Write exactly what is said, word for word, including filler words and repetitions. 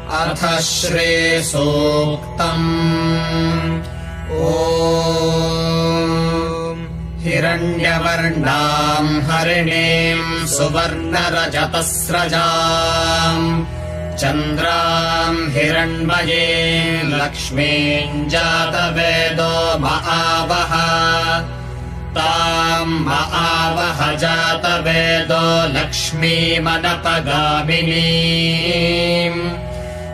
अथ श्रीसूक्तम्। ॐ हिरण्यवर्णाम् हरिणीम् सुवर्णरजतस्रजाम् चन्द्राम् हिरण्मयीम् लक्ष्मीम् जातवेदो महावः ताम् महावः जातवेदो लक्ष्मीमनपगामिनीम्